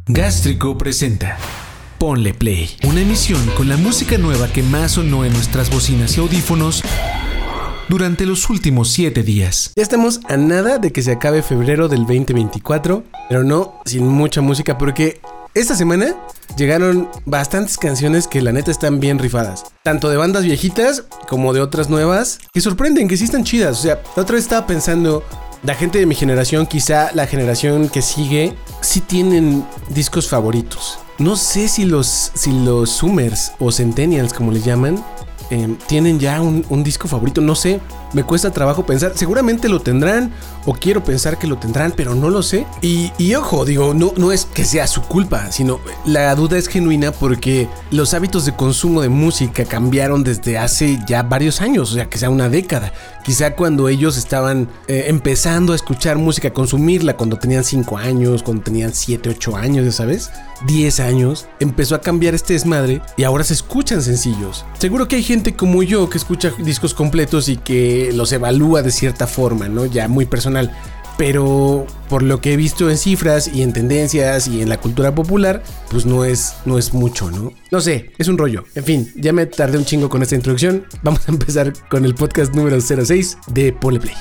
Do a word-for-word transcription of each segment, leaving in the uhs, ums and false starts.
Gástrico presenta Ponle Play, una emisión con la música nueva que más sonó en nuestras bocinas y audífonos durante los últimos siete días. Ya estamos a nada de que se acabe febrero del veinte veinticuatro, pero no sin mucha música, porque esta semana llegaron bastantes canciones que la neta están bien rifadas, tanto de bandas viejitas como de otras nuevas, que sorprenden, que sí están chidas. O sea, la otra vez estaba pensando, la gente de mi generación, quizá la generación que sigue, sí tienen discos favoritos. No sé si los, si los Zoomers o Centennials, como les llaman, eh, tienen ya un, un disco favorito. No sé, me cuesta trabajo pensar. Seguramente lo tendrán, o quiero pensar que lo tendrán, pero no lo sé. Y, y ojo, digo, no, no es que sea su culpa, sino la duda es genuina porque los hábitos de consumo de música cambiaron desde hace ya varios años, o sea, que sea una década. Quizá cuando ellos estaban eh, empezando a escuchar música, a consumirla, cuando tenían cinco años, cuando tenían siete, ocho años, ya sabes, diez años, empezó a cambiar este desmadre y ahora se escuchan sencillos. Seguro que hay gente como yo que escucha discos completos y que los evalúa de cierta forma, ¿no? Ya muy personal. Pero por lo que he visto en cifras y en tendencias y en la cultura popular, pues no es, no es mucho, ¿no? No sé, es un rollo. En fin, ya me tardé un chingo con esta introducción. Vamos a empezar con el podcast número cero seis de Ponle Play.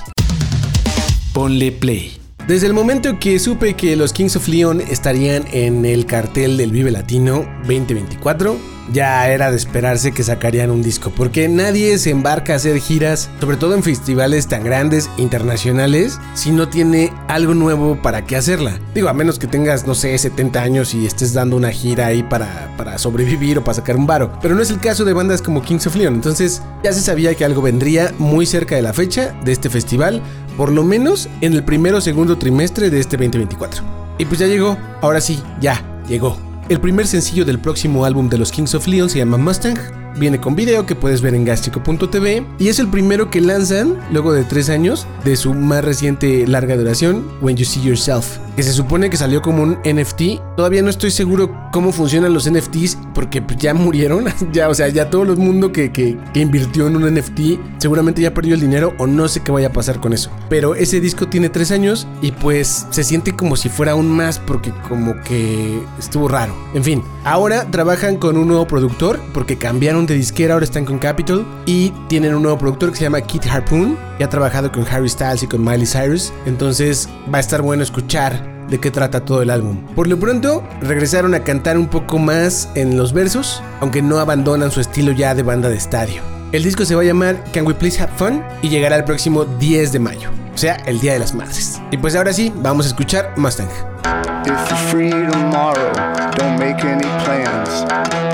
Ponle Play. Desde el momento que supe que los Kings of Leon estarían en el cartel del Vive Latino veinte veinticuatro, ya era de esperarse que sacarían un disco, porque nadie se embarca a hacer giras, sobre todo en festivales tan grandes, internacionales, si no tiene algo nuevo para qué hacerla. Digo, a menos que tengas, no sé, setenta años y estés dando una gira ahí para, para sobrevivir o para sacar un varo. Pero no es el caso de bandas como Kings of Leon, entonces ya se sabía que algo vendría muy cerca de la fecha de este festival, por lo menos en el primero o segundo trimestre de este veinte veinticuatro. Y pues ya llegó, ahora sí, ya llegó. El primer sencillo del próximo álbum de los Kings of Leon se llama Mustang. Viene con video que puedes ver en gástrico punto t v y es el primero que lanzan luego de tres años de su más reciente larga duración, When You See Yourself, que se supone que salió como un N F T. Todavía no estoy seguro cómo funcionan los N F Ts porque ya murieron, ya, o sea, ya todo el mundo que, que, que invirtió en un N F T seguramente ya perdió el dinero o no sé qué vaya a pasar con eso. Pero ese disco tiene tres años y pues se siente como si fuera aún más porque como que estuvo raro. En fin, ahora trabajan con un nuevo productor porque cambiaron de disquera, ahora están con Capitol y tienen un nuevo productor que se llama Kit Harpoon, que ha trabajado con Harry Styles y con Miley Cyrus, entonces va a estar bueno escuchar de qué trata todo el álbum. Por lo pronto, regresaron a cantar un poco más en los versos, aunque no abandonan su estilo ya de banda de estadio. El disco se va a llamar Can We Please Have Fun y llegará el próximo diez de mayo, o sea, el Día de las Madres. Y pues ahora sí, vamos a escuchar Mustang. If you're free tomorrow, don't make any plans.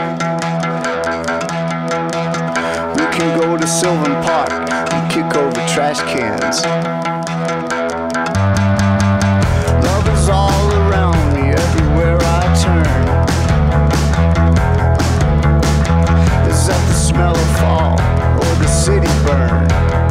We can go to Sylvan Park and kick over trash cans. Love is all around me, everywhere I turn. Is that the smell of fall or the city burn?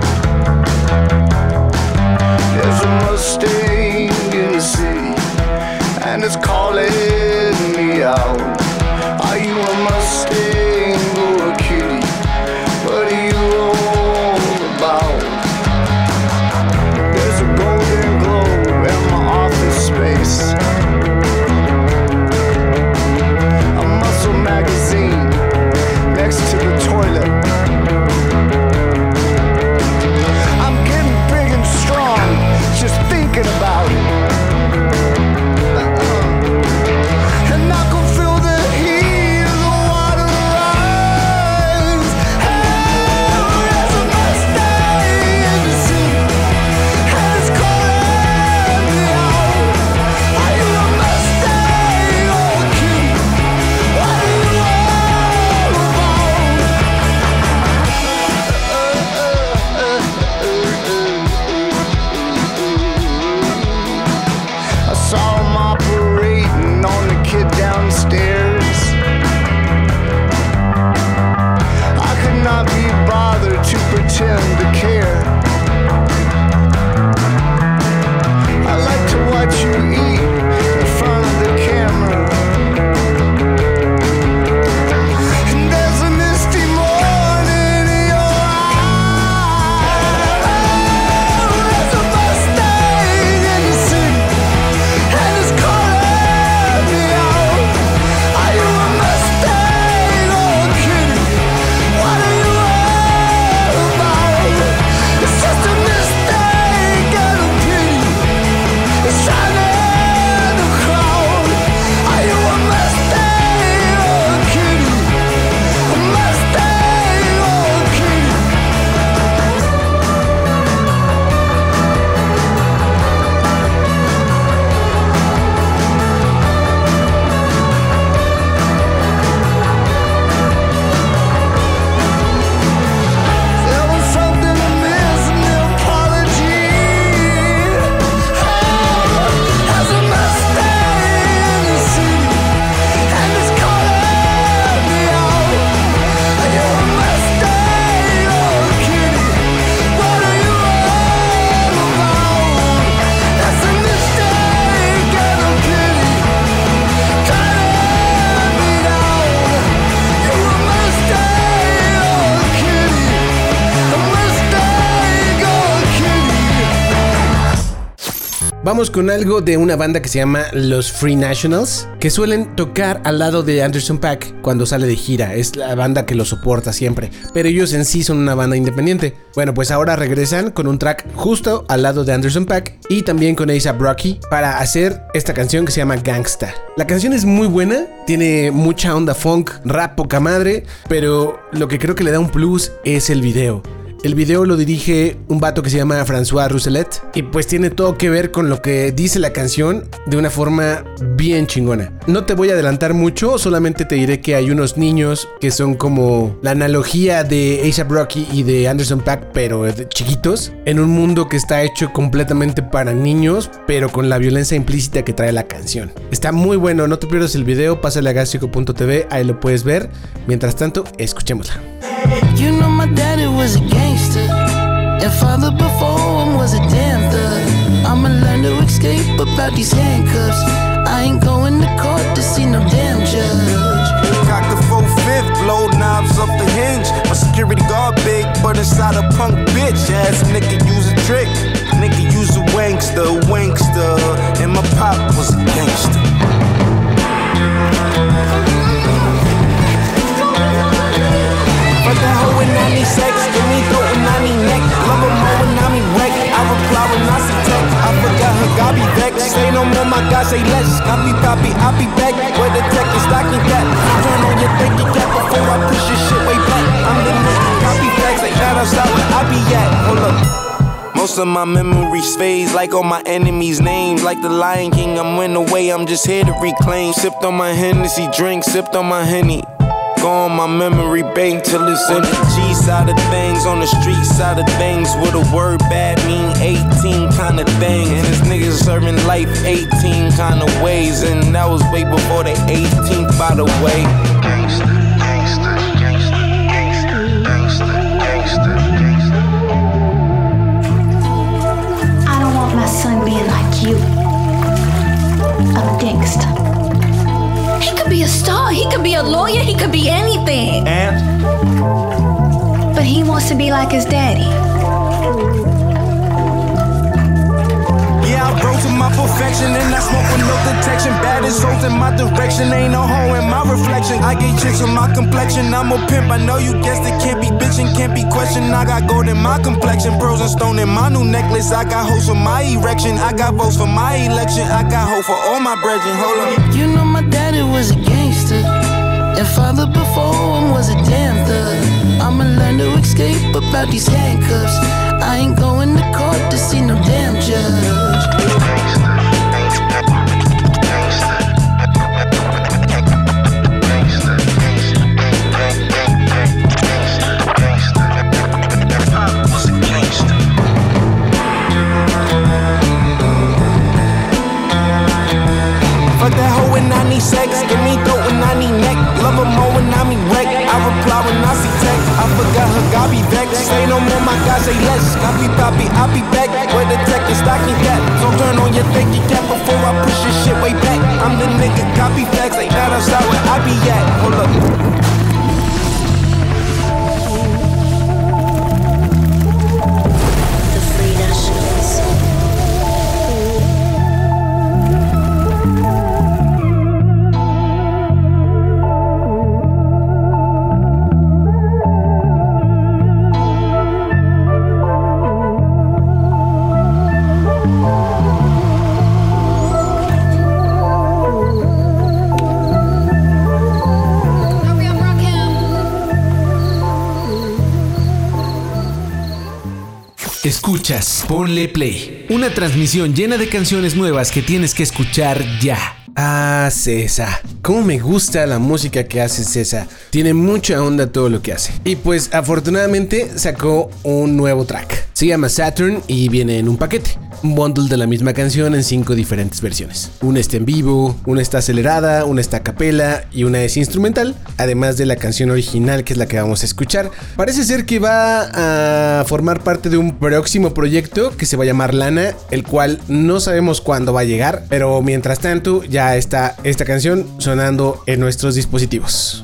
There's a Mustang in the city and it's calling me out. Are you a Mustang or a kitty? What are you all about? There's a golden globe in my office space, a muscle magazine next to the toilet. I'm getting big and strong just thinking about it. And I can feel the heat of the water rise. Oh, there's a Mustang in the sea, and it's calling me out. Are you a Mustang or a kitty? What are you all about? I saw him operating on the kid downstairs. I could not be bothered to pretend to care. I like to watch you eat in front of the camera. And there's a misty morning in your eyes. Oh, there's a Mustang in the city, and it's calling me out. Vamos con algo de una banda que se llama Los Free Nationals, que suelen tocar al lado de Anderson .Paak cuando sale de gira. Es la banda que lo soporta siempre, pero ellos en sí son una banda independiente. Bueno, pues ahora regresan con un track justo al lado de Anderson .Paak y también con A$AP Rocky para hacer esta canción que se llama Gangsta. La canción es muy buena, tiene mucha onda funk, rap poca madre, pero lo que creo que le da un plus es el video. El video lo dirige un vato que se llama François Rousselet y pues tiene todo que ver con lo que dice la canción de una forma bien chingona. No te voy a adelantar mucho, solamente te diré que hay unos niños que son como la analogía de A$AP Rocky y de Anderson .Paak, pero de chiquitos, en un mundo que está hecho completamente para niños, pero con la violencia implícita que trae la canción. Está muy bueno, no te pierdas el video, pásale a gastrico punto t v, ahí lo puedes ver. Mientras tanto, escuchémosla. You know my daddy was a gangster, and father before him was a damn thug. I'ma learn to escape about these handcuffs. I ain't going to court to see no damn judge. Cock the full fifth, blow knobs off the hinge. My security guard big, but inside a punk bitch. Ass nigga use a trick, nigga use a wankster, wankster. And my pop was a gangster. Fuck that hoe when I need sex, give me throat when I need neck. Love her more when I need wreck. I reply when I see tech. I forgot her, God be vexed. Say no more, my God say less. Copy, copy, I'll be back. Where the tech is stocking cap. Turn on your thinking cap before I push your shit way back. I'm the nigga, copy facts. Like that outside where I be at. Hold up. Most of my memories fades like all my enemies' names. Like the Lion King, I'm went away, I'm just here to reclaim. Sipped on my Hennessy drink, sipped on my Henny. Go on my memory bank till it's in the G side of things, on the street side of things. With a word bad mean eighteen kind of thing. And this niggas serving life eighteen kind of ways. And that was way before the eighteenth, by the way. Gangsta, gangsta, gangsta, gangsta, gangsta, gangsta, gangsta. I don't want my son being like you, a gangster. He could be a star, he could be a lawyer, he could be anything. And? But he wants to be like his daddy. Yeah, I rose to my perfection and I smoke with no detection. Bad as hoes in my direction, ain't no hoe in my reflection. I get chicks with my complexion, I'm a pimp, I know you guessed it. Can't be bitchin', can't be questioned. I got gold in my complexion, pearls and stone in my new necklace. I got hoes for my erection, I got votes for my election. I got hoes for all my brethren, hold up. You know my daddy was a gangster, and father before him was a damn thug. I'ma learn to escape about these handcuffs. I ain't going to court to see no damn judge. Fuck that hoe when I need sex, give me throat when I need neck. Love her more when I mean wreck. I reply when I see tech. I forgot her, God be vexed. Say no more, my God say less. Copy, copy, I'll be back. Where the tech is stocking cap. So turn on your thinking cap before I push your shit way back. I'm the nigga, copy facts. Like that outside where I be at. Hold up. Escuchas Ponle Play, una transmisión llena de canciones nuevas que tienes que escuchar ya. Ah, César. Cómo me gusta la música que hace César. Tiene mucha onda todo lo que hace. Y pues afortunadamente sacó un nuevo track. Se llama Saturn y viene en un paquete. Un bundle de la misma canción en cinco diferentes versiones. Una está en vivo, una está acelerada, una está a capela y una es instrumental. Además de la canción original, que es la que vamos a escuchar. Parece ser que va a formar parte de un próximo proyecto que se va a llamar Lana, el cual no sabemos cuándo va a llegar. Pero mientras tanto ya está esta canción sonando en nuestros dispositivos.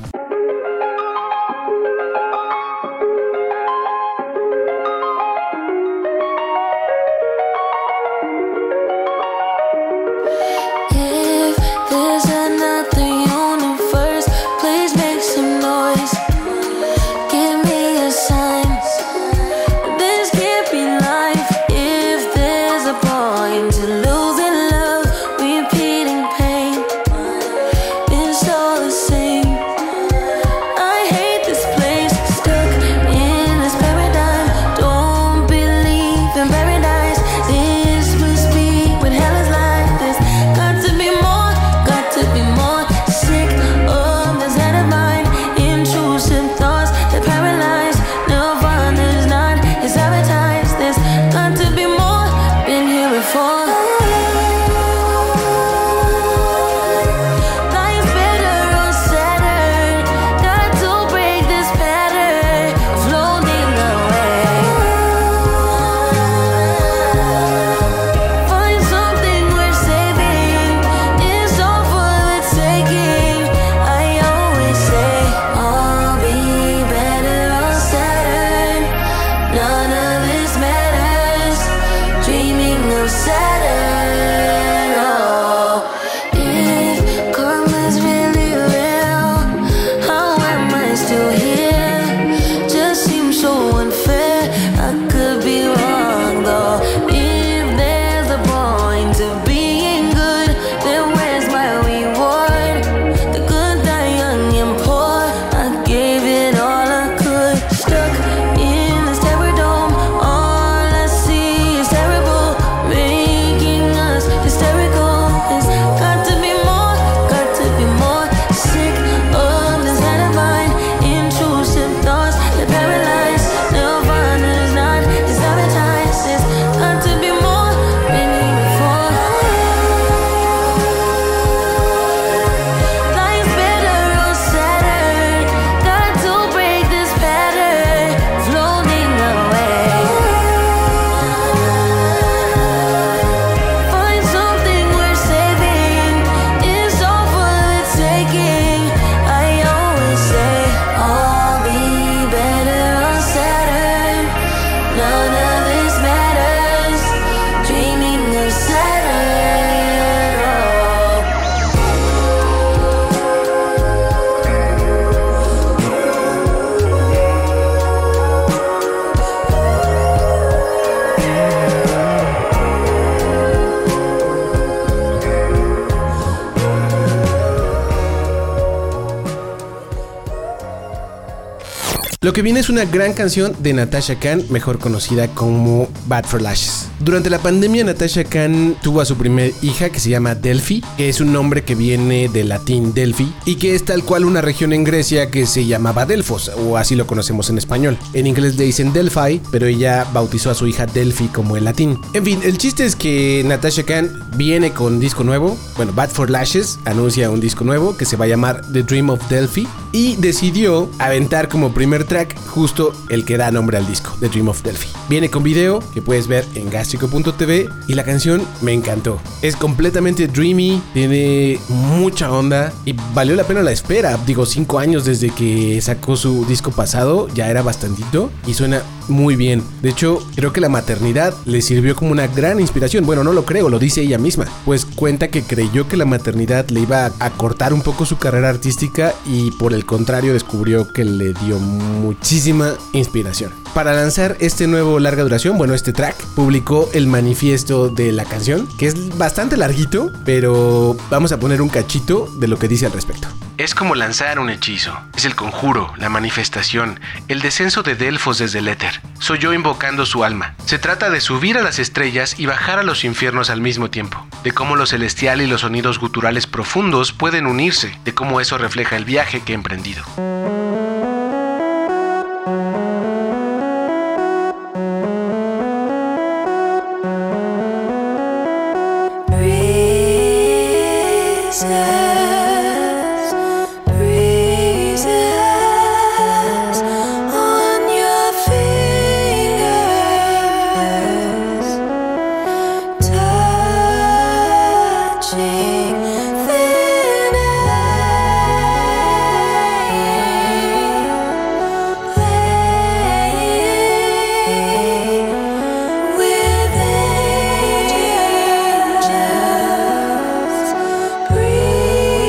Lo que viene es una gran canción de Natasha Khan, mejor conocida como Bad for Lashes. Durante la pandemia, Natasha Khan tuvo a su primer hija que se llama Delphi, que es un nombre que viene del latín Delphi y que es tal cual una región en Grecia que se llamaba Delfos, o así lo conocemos en español. En inglés le dicen Delphi, pero ella bautizó a su hija Delphi como el latín. En fin, el chiste es que Natasha Khan viene con disco nuevo. Bueno, Bad for Lashes anuncia un disco nuevo que se va a llamar The Dream of Delphi y decidió aventar como primer track justo el que da nombre al disco, The Dream of Delphi. Viene con video que puedes ver en gastrico punto t v y la canción me encantó. Es completamente dreamy, tiene mucha onda y valió la pena la espera. Digo, cinco años desde que sacó su disco pasado, ya era bastantito y suena muy bien. De hecho, creo que la maternidad le sirvió como una gran inspiración. Bueno, no lo creo, lo dice ella misma. Pues cuenta que creyó que la maternidad le iba a cortar un poco su carrera artística y por el contrario descubrió que le dio muchísima inspiración. Para lanzar este nuevo larga duración, bueno, este track, publicó el manifiesto de la canción, que es bastante larguito, pero vamos a poner un cachito de lo que dice al respecto. Es como lanzar un hechizo. Es el conjuro, la manifestación, el descenso de Delfos desde el éter. Soy yo invocando su alma. Se trata de subir a las estrellas y bajar a los infiernos al mismo tiempo. De cómo lo celestial y los sonidos guturales profundos pueden unirse. De cómo eso refleja el viaje que he emprendido. Breathe.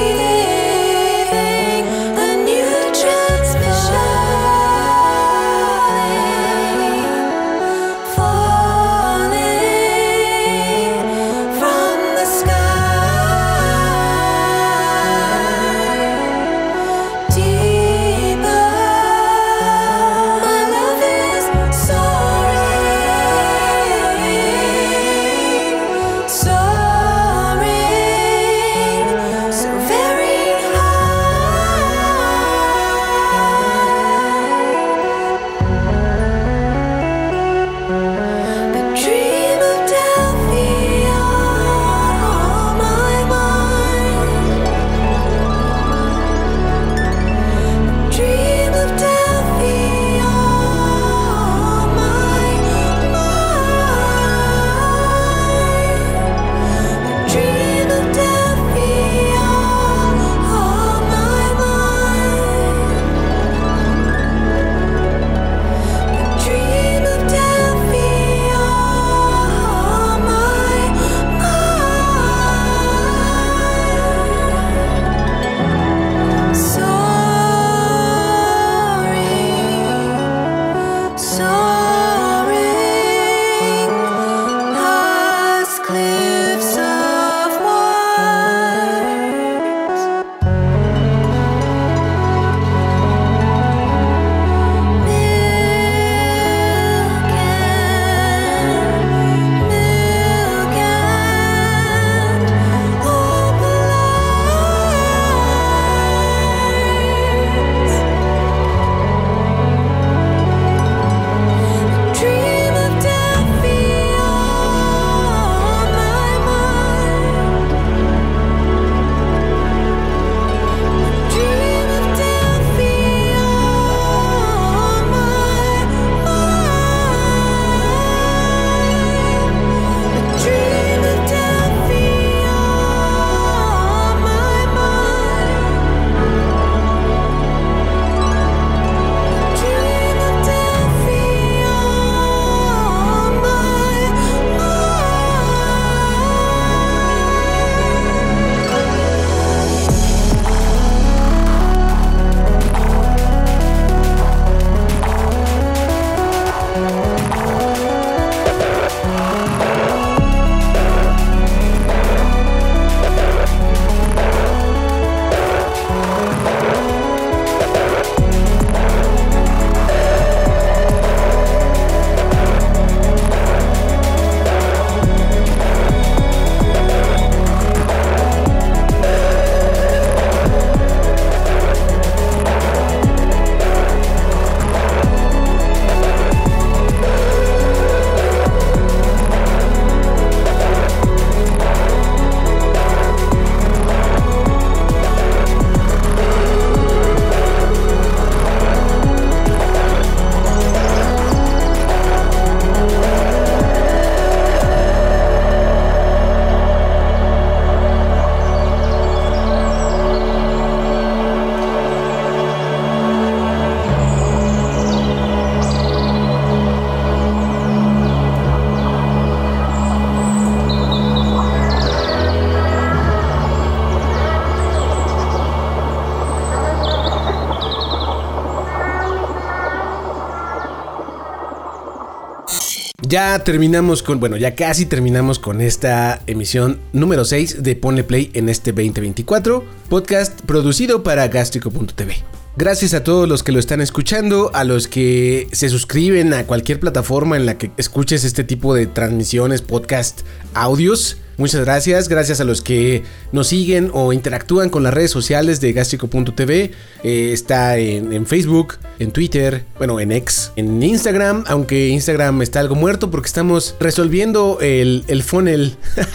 Ya terminamos con, bueno, ya casi terminamos con esta emisión número seis de Ponle Play en este veinte veinticuatro, podcast producido para Gástrico punto t v. Gracias a todos los que lo están escuchando, a los que se suscriben a cualquier plataforma en la que escuches este tipo de transmisiones, podcast, audios. Muchas gracias, gracias a los que nos siguen o interactúan con las redes sociales de Gástrico punto t v. Eh, está en, en Facebook, en Twitter, bueno, en X, en Instagram, aunque Instagram está algo muerto porque estamos resolviendo el, el funnel.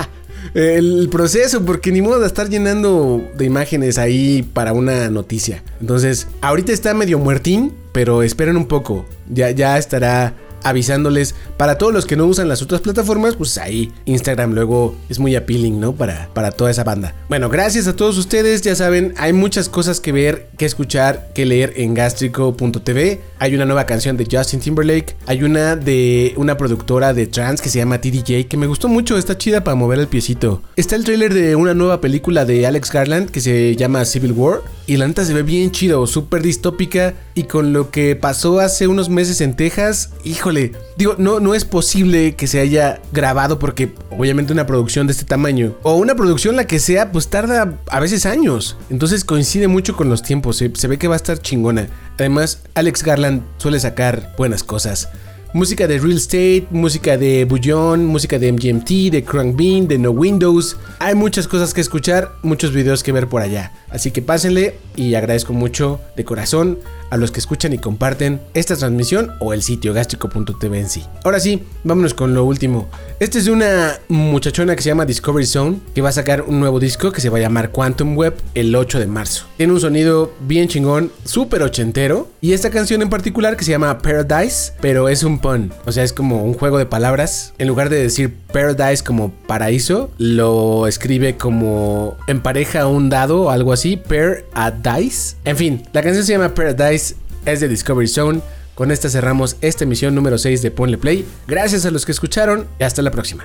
El proceso, porque ni modo de estar llenando de imágenes ahí para una noticia. Entonces, ahorita está medio muertín, pero esperen un poco. Ya, ya estará avisándoles. Para todos los que no usan las otras plataformas, pues ahí Instagram luego es muy appealing, ¿no? Para, para toda esa banda. Bueno, gracias a todos ustedes. Ya saben, hay muchas cosas que ver, que escuchar, que leer en Gástrico punto t v. Hay una nueva canción de Justin Timberlake. Hay una de una productora de trance que se llama T D J, que me gustó mucho. Está chida para mover el piecito. Está el tráiler de una nueva película de Alex Garland que se llama Civil War. Y la neta se ve bien chido, súper distópica. Y con lo que pasó hace unos meses en Texas, híjole, digo, no, no es posible que se haya grabado porque obviamente una producción de este tamaño, o una producción la que sea, pues tarda a veces años. Entonces coincide mucho con los tiempos, se, se ve que va a estar chingona. Además, Alex Garland suele sacar buenas cosas. Música de Real Estate, música de Bouillon, música de M G M T, de Crank Bean, de No Windows. Hay muchas cosas que escuchar, muchos videos que ver por allá. Así que pásenle y agradezco mucho de corazón a los que escuchan y comparten esta transmisión o el sitio Gástrico punto t v en sí. Ahora sí, vámonos con lo último. Este es de una muchachona que se llama Discovery Zone, que va a sacar un nuevo disco que se va a llamar Quantum Web el ocho de marzo. Tiene un sonido bien chingón, súper ochentero. Y esta canción en particular que se llama Paradise, pero es un pun, o sea, es como un juego de palabras. En lugar de decir Paradise como paraíso, lo escribe como empareja un dado o algo así, Paradise. En fin, la canción se llama Paradise, es de Discovery Zone. Con esta cerramos esta emisión número seis de Ponle Play. Gracias a los que escucharon y hasta la próxima.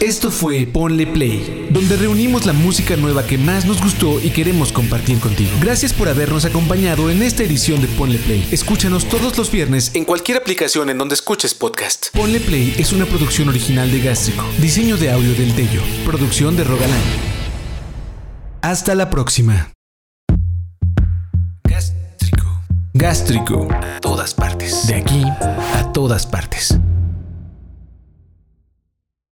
Esto fue Ponle Play, donde reunimos la música nueva que más nos gustó y queremos compartir contigo. Gracias por habernos acompañado en esta edición de Ponle Play. Escúchanos todos los viernes en cualquier aplicación en donde escuches podcast. Ponle Play es una producción original de Gástrico. Diseño de audio del Tello. Producción de Rogalán. Hasta la próxima. Gástrico. Gástrico. A todas partes. De aquí a todas partes.